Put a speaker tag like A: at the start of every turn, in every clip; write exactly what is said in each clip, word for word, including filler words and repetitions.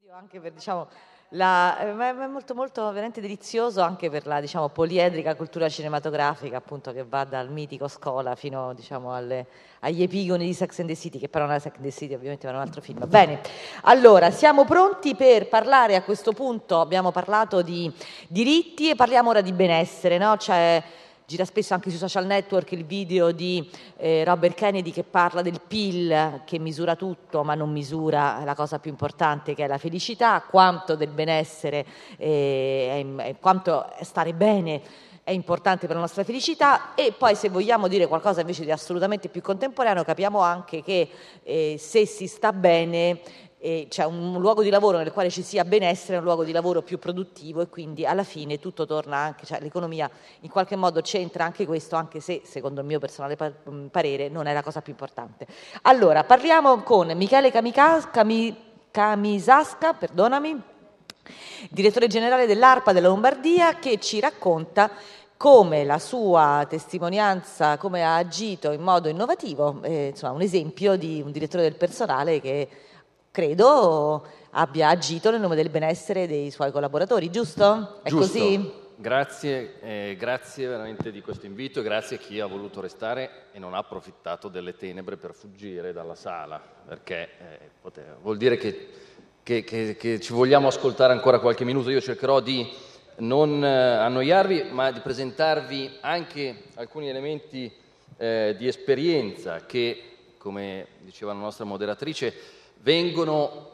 A: Anche per, diciamo, la, è molto, molto veramente delizioso anche per la, diciamo, poliedrica cultura cinematografica, appunto, che va dal mitico Scola fino, diciamo, alle, agli epigoni di Sex and the City, che però non è Sex and the City, ovviamente, ma è un altro film. Bene, allora, siamo pronti per parlare a questo punto, abbiamo parlato di diritti e parliamo ora di benessere, no? Cioè, gira spesso anche sui social network il video di eh, Robert Kennedy che parla del P I L che misura tutto ma non misura la cosa più importante che è la felicità, quanto del benessere, eh, è, quanto stare bene è importante per la nostra felicità. E poi, se vogliamo dire qualcosa invece di assolutamente più contemporaneo, capiamo anche che eh, se si sta bene, e c'è un luogo di lavoro nel quale ci sia benessere, è un luogo di lavoro più produttivo, e quindi alla fine tutto torna anche, cioè l'economia in qualche modo c'entra anche questo, anche se secondo il mio personale parere non è la cosa più importante. Allora, parliamo con Michele Kamika- Kami- Kamisasca, perdonami, direttore generale dell'ARPA della Lombardia, che ci racconta come la sua testimonianza, come ha agito in modo innovativo, eh, insomma un esempio di un direttore del personale che credo abbia agito nel nome del benessere dei suoi collaboratori, giusto? È
B: Giusto.
A: così?
B: Grazie, eh, grazie veramente di questo invito e grazie a chi ha voluto restare e non ha approfittato delle tenebre per fuggire dalla sala, perché eh, poteva, vuol dire che, che, che, che ci vogliamo ascoltare ancora qualche minuto. Io cercherò di non eh, annoiarvi, ma di presentarvi anche alcuni elementi eh, di esperienza che, come diceva la nostra moderatrice, vengono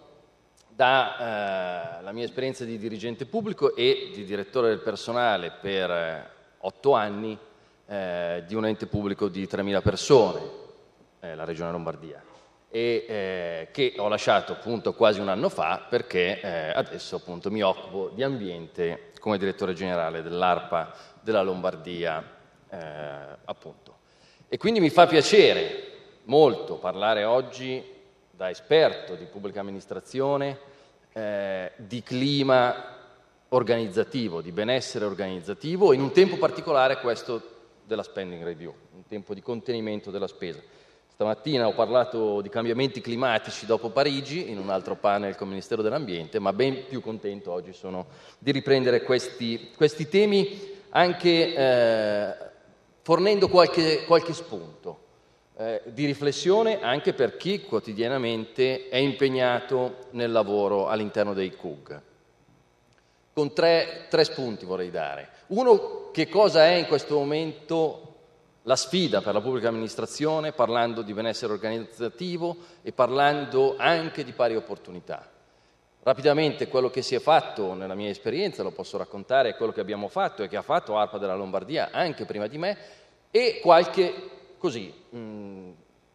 B: dalla mia esperienza di dirigente pubblico e di direttore del personale per eh, otto anni eh, di un ente pubblico di tremila persone, eh, la Regione Lombardia, e eh, che ho lasciato appunto quasi un anno fa perché eh, adesso appunto mi occupo di ambiente come direttore generale dell'ARPA della Lombardia, eh, appunto. E quindi mi fa piacere molto parlare oggi da esperto di pubblica amministrazione, eh, di clima organizzativo, di benessere organizzativo, in un tempo particolare questo della spending review, un tempo di contenimento della spesa. Stamattina ho parlato di cambiamenti climatici dopo Parigi, in un altro panel con il Ministero dell'Ambiente, ma ben più contento oggi sono di riprendere questi, questi temi, anche eh, fornendo qualche, qualche spunto. Eh, di riflessione anche per chi quotidianamente è impegnato nel lavoro all'interno dei C U G. Con tre, tre spunti vorrei dare. Uno, che cosa è in questo momento la sfida per la pubblica amministrazione, parlando di benessere organizzativo e parlando anche di pari opportunità. Rapidamente quello che si è fatto nella mia esperienza, lo posso raccontare, è quello che abbiamo fatto e che ha fatto ARPA della Lombardia anche prima di me, e qualche così, mh,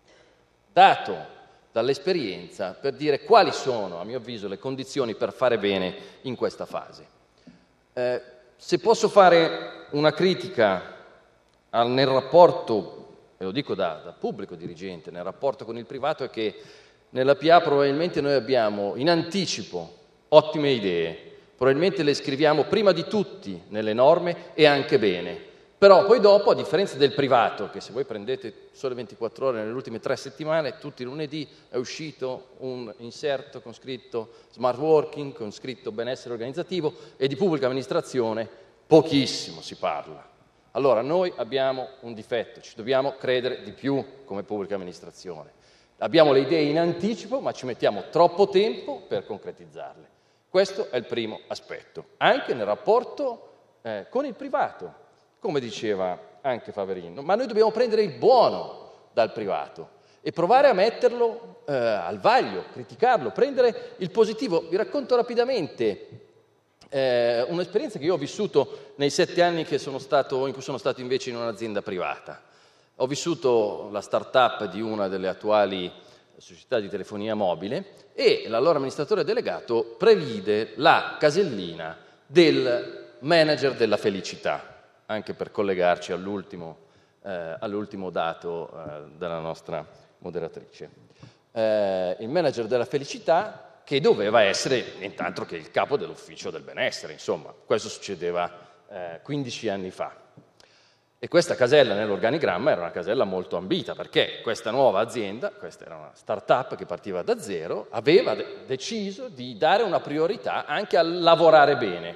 B: dato dall'esperienza per dire quali sono, a mio avviso, le condizioni per fare bene in questa fase. Eh, se posso fare una critica al, nel rapporto, e lo dico da, da pubblico dirigente, nel rapporto con il privato, è che nella P A probabilmente noi abbiamo in anticipo ottime idee, probabilmente le scriviamo prima di tutti nelle norme e anche bene. Però poi dopo, a differenza del privato, che se voi prendete Sole ventiquattro Ore nelle ultime tre settimane, tutti i lunedì è uscito un inserto con scritto smart working, con scritto benessere organizzativo, e di pubblica amministrazione pochissimo si parla. Allora noi abbiamo un difetto, ci dobbiamo credere di più come pubblica amministrazione. Abbiamo le idee in anticipo, ma ci mettiamo troppo tempo per concretizzarle. Questo è il primo aspetto, anche nel rapporto eh, con il privato. Come diceva anche Faverino, ma noi dobbiamo prendere il buono dal privato e provare a metterlo eh, al vaglio, criticarlo, prendere il positivo. Vi racconto rapidamente eh, un'esperienza che io ho vissuto nei sette anni che sono stato, in cui sono stato invece in un'azienda privata. Ho vissuto la start-up di una delle attuali società di telefonia mobile e l'allora amministratore delegato previde la casellina del manager della felicità, anche per collegarci all'ultimo, eh, all'ultimo dato eh, della nostra moderatrice. Eh, il manager della felicità, che doveva essere nient'altro che il capo dell'ufficio del benessere, insomma, questo succedeva eh, quindici anni fa. E questa casella nell'organigramma era una casella molto ambita, perché questa nuova azienda, questa era una start-up che partiva da zero, aveva de- deciso di dare una priorità anche a lavorare bene.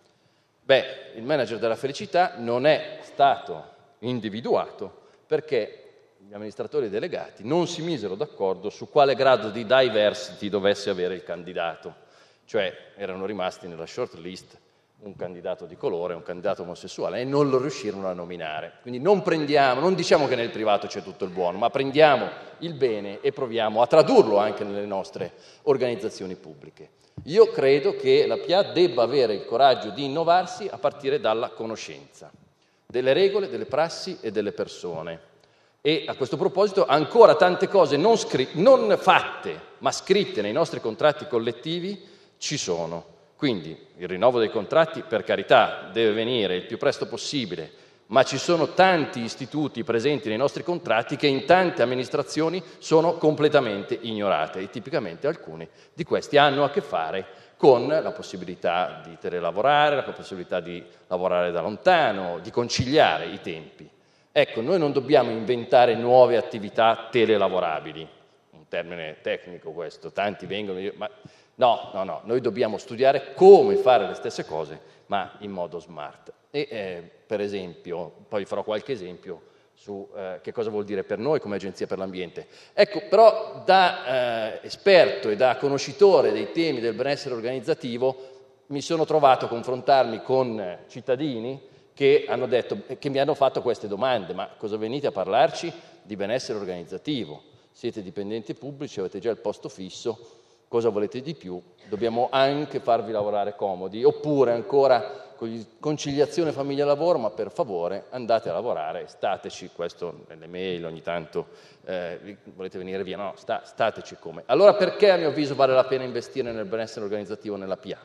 B: Beh, il manager della felicità non è stato individuato perché gli amministratori delegati non si misero d'accordo su quale grado di diversity dovesse avere il candidato, cioè erano rimasti nella short list un candidato di colore, un candidato omosessuale, e non lo riuscirono a nominare. Quindi non prendiamo, non diciamo che nel privato c'è tutto il buono, ma prendiamo il bene e proviamo a tradurlo anche nelle nostre organizzazioni pubbliche. Io credo che la P A debba avere il coraggio di innovarsi a partire dalla conoscenza delle regole, delle prassi e delle persone. E a questo proposito ancora tante cose non, scri- non fatte, ma scritte nei nostri contratti collettivi ci sono. Quindi il rinnovo dei contratti, per carità, deve venire il più presto possibile, ma ci sono tanti istituti presenti nei nostri contratti che in tante amministrazioni sono completamente ignorate, e tipicamente alcuni di questi hanno a che fare con la possibilità di telelavorare, la possibilità di lavorare da lontano, di conciliare i tempi. Ecco, noi non dobbiamo inventare nuove attività telelavorabili, un termine tecnico questo, tanti vengono... Ma no, no, no, noi dobbiamo studiare come fare le stesse cose, ma in modo smart. E eh, per esempio, poi farò qualche esempio su eh, che cosa vuol dire per noi come Agenzia per l'Ambiente. Ecco, però da eh, esperto e da conoscitore dei temi del benessere organizzativo mi sono trovato a confrontarmi con cittadini che hanno detto, che mi hanno fatto queste domande: ma cosa venite a parlarci di benessere organizzativo? Siete dipendenti pubblici, avete già il posto fisso, cosa volete di più? Dobbiamo anche farvi lavorare comodi, oppure ancora conciliazione famiglia-lavoro, ma per favore andate a lavorare, stateci, questo nelle mail ogni tanto, eh, volete venire via? No, sta, stateci come. Allora perché a mio avviso vale la pena investire nel benessere organizzativo nella P A?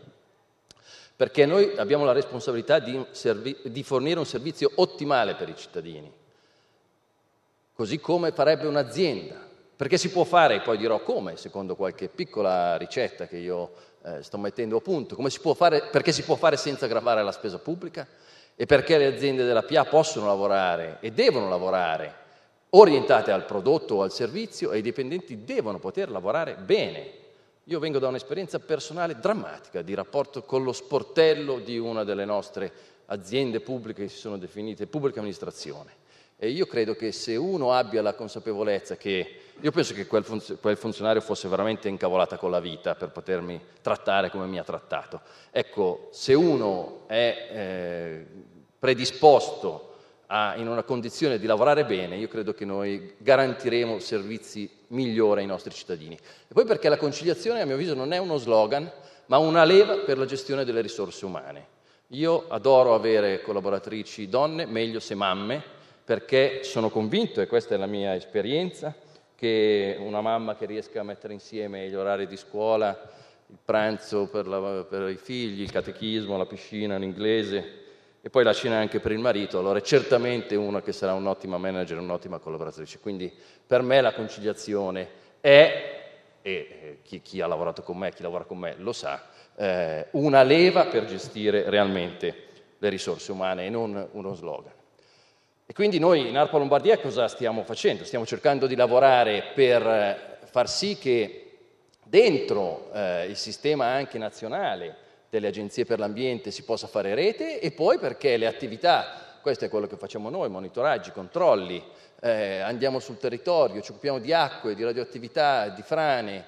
B: Perché noi abbiamo la responsabilità di, servi- di fornire un servizio ottimale per i cittadini, così come farebbe un'azienda. Perché si può fare, e poi dirò come, secondo qualche piccola ricetta che io eh, sto mettendo a punto, come si può fare, perché si può fare senza aggravare la spesa pubblica, e perché le aziende della P A possono lavorare e devono lavorare orientate al prodotto o al servizio, e i dipendenti devono poter lavorare bene. Io vengo da un'esperienza personale drammatica di rapporto con lo sportello di una delle nostre aziende pubbliche che si sono definite pubblica amministrazione. E io credo che se uno abbia la consapevolezza che... Io penso che quel, funz- quel funzionario fosse veramente incavolata con la vita per potermi trattare come mi ha trattato. Ecco, se uno è eh, predisposto a, in una condizione di lavorare bene, io credo che noi garantiremo servizi migliori ai nostri cittadini. E poi perché la conciliazione, a mio avviso, non è uno slogan, ma una leva per la gestione delle risorse umane. Io adoro avere collaboratrici donne, meglio se mamme, perché sono convinto, e questa è la mia esperienza, che una mamma che riesca a mettere insieme gli orari di scuola, il pranzo per, la, per i figli, il catechismo, la piscina, l'inglese e poi la cena anche per il marito, allora è certamente una che sarà un'ottima manager, un'ottima collaboratrice. Quindi per me la conciliazione è, e chi, chi ha lavorato con me, chi lavora con me lo sa, eh, una leva per gestire realmente le risorse umane e non uno slogan. E quindi noi in ARPA Lombardia cosa stiamo facendo? Stiamo cercando di lavorare per far sì che dentro eh, il sistema anche nazionale delle agenzie per l'ambiente si possa fare rete, e poi perché le attività, questo è quello che facciamo noi, monitoraggi, controlli, eh, andiamo sul territorio, ci occupiamo di acque, di radioattività, di frane,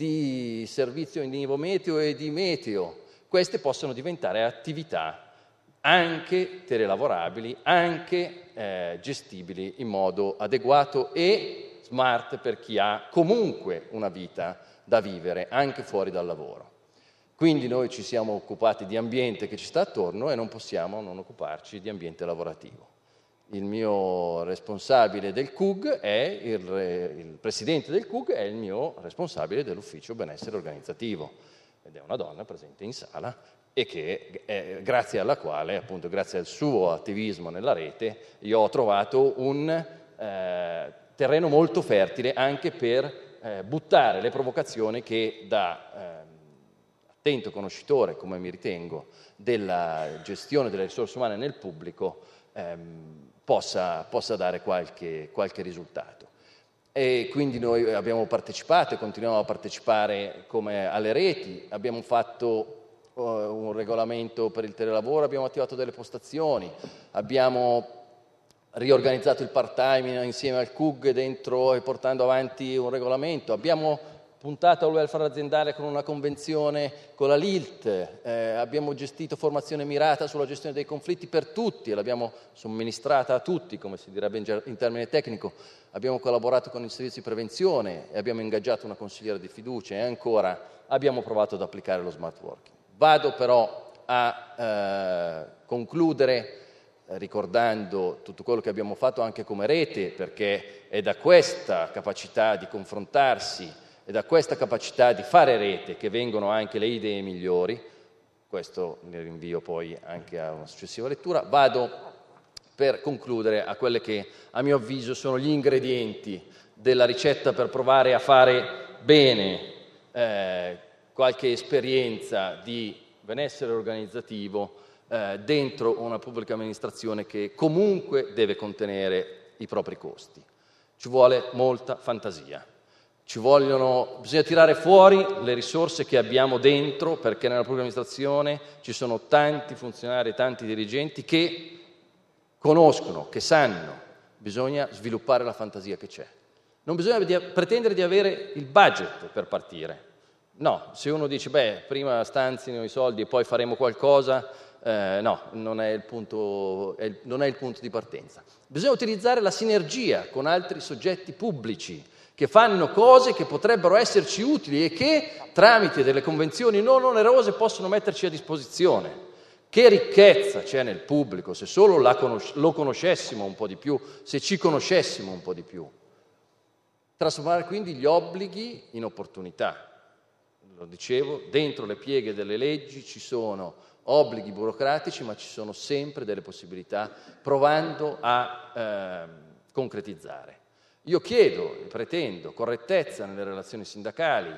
B: di servizio indivo meteo e di meteo, queste possono diventare attività anche telelavorabili, anche eh, gestibili in modo adeguato e smart per chi ha comunque una vita da vivere anche fuori dal lavoro. Quindi noi ci siamo occupati di ambiente che ci sta attorno e non possiamo non occuparci di ambiente lavorativo. Il mio responsabile del C U G è il, il presidente del C U G è il mio responsabile dell'ufficio benessere organizzativo, ed è una donna presente in sala e che è, grazie alla quale, appunto grazie al suo attivismo nella rete, io ho trovato un eh, terreno molto fertile anche per eh, buttare le provocazioni che da eh, attento conoscitore, come mi ritengo, della gestione delle risorse umane nel pubblico, ehm, possa, possa dare qualche, qualche risultato. E quindi noi abbiamo partecipato e continuiamo a partecipare come alle reti, abbiamo fatto uh, un regolamento per il telelavoro, abbiamo attivato delle postazioni, abbiamo riorganizzato il part-time insieme al C U G dentro e portando avanti un regolamento, abbiamo puntato al welfare aziendale con una convenzione con la L I L T, eh, abbiamo gestito formazione mirata sulla gestione dei conflitti per tutti e l'abbiamo somministrata a tutti, come si direbbe in, in termine tecnico, abbiamo collaborato con il servizio di prevenzione e abbiamo ingaggiato una consigliera di fiducia e ancora abbiamo provato ad applicare lo smart working. Vado però a eh, concludere ricordando tutto quello che abbiamo fatto anche come rete, perché è da questa capacità di confrontarsi e da questa capacità di fare rete che vengono anche le idee migliori, questo ne rinvio poi anche a una successiva lettura. Vado per concludere a quelle che a mio avviso sono gli ingredienti della ricetta per provare a fare bene eh, qualche esperienza di benessere organizzativo eh, dentro una pubblica amministrazione che comunque deve contenere i propri costi. Ci vuole molta fantasia. Ci vogliono, bisogna tirare fuori le risorse che abbiamo dentro, perché nella pubblica amministrazione ci sono tanti funzionari, tanti dirigenti che conoscono, che sanno, bisogna sviluppare la fantasia che c'è. Non bisogna di, pretendere di avere il budget per partire. No, se uno dice, beh, prima stanzino i soldi e poi faremo qualcosa, eh, no, non è, il punto, è, non è il punto di partenza. Bisogna utilizzare la sinergia con altri soggetti pubblici, che fanno cose che potrebbero esserci utili e che, tramite delle convenzioni non onerose, possono metterci a disposizione. Che ricchezza c'è nel pubblico, se solo la conos- lo conoscessimo un po' di più, se ci conoscessimo un po' di più. Trasformare quindi gli obblighi in opportunità. Lo dicevo, dentro le pieghe delle leggi ci sono obblighi burocratici, ma ci sono sempre delle possibilità, provando a eh, concretizzare. Io chiedo e pretendo correttezza nelle relazioni sindacali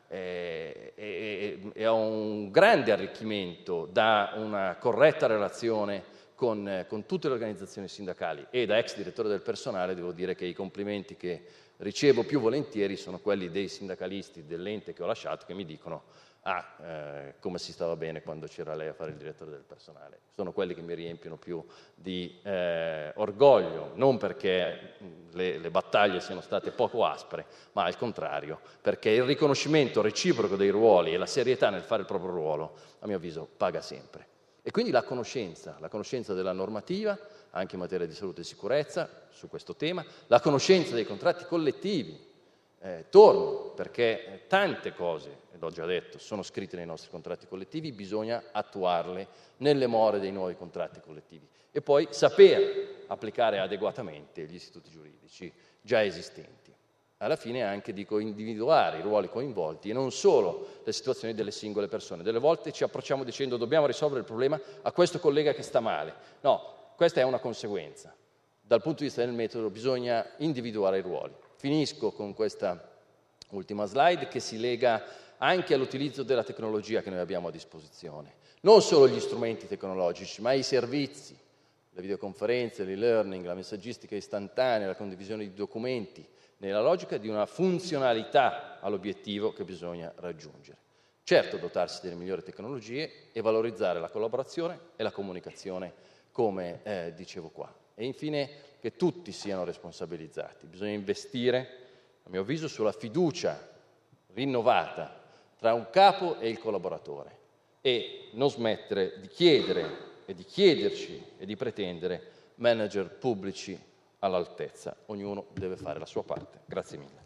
B: eh, e, e, e ho un grande arricchimento da una corretta relazione con, eh, con tutte le organizzazioni sindacali e da ex direttore del personale devo dire che i complimenti che ricevo più volentieri sono quelli dei sindacalisti dell'ente che ho lasciato che mi dicono ah, eh, come si stava bene quando c'era lei a fare il direttore del personale. Sono quelli che mi riempiono più di eh, orgoglio, non perché le, le battaglie siano state poco aspre, ma al contrario, perché il riconoscimento reciproco dei ruoli e la serietà nel fare il proprio ruolo, a mio avviso, paga sempre. E quindi la conoscenza, la conoscenza della normativa, anche in materia di salute e sicurezza, su questo tema, la conoscenza dei contratti collettivi, Eh, torno, perché tante cose, e l'ho già detto, sono scritte nei nostri contratti collettivi, bisogna attuarle nelle more dei nuovi contratti collettivi e poi saper applicare adeguatamente gli istituti giuridici già esistenti. Alla fine anche dico individuare i ruoli coinvolti e non solo le situazioni delle singole persone. Delle volte ci approcciamo dicendo dobbiamo risolvere il problema a questo collega che sta male. No, questa è una conseguenza. Dal punto di vista del metodo bisogna individuare i ruoli. Finisco con questa ultima slide che si lega anche all'utilizzo della tecnologia che noi abbiamo a disposizione. Non solo gli strumenti tecnologici, ma i servizi, le videoconferenze, l'e-learning, la messaggistica istantanea, la condivisione di documenti, nella logica di una funzionalità all'obiettivo che bisogna raggiungere. Certo, dotarsi delle migliori tecnologie e valorizzare la collaborazione e la comunicazione, come eh, dicevo qua. E infine che tutti siano responsabilizzati. Bisogna investire, a mio avviso, sulla fiducia rinnovata tra un capo e il collaboratore e non smettere di chiedere e di chiederci e di pretendere manager pubblici all'altezza. Ognuno deve fare la sua parte. Grazie mille.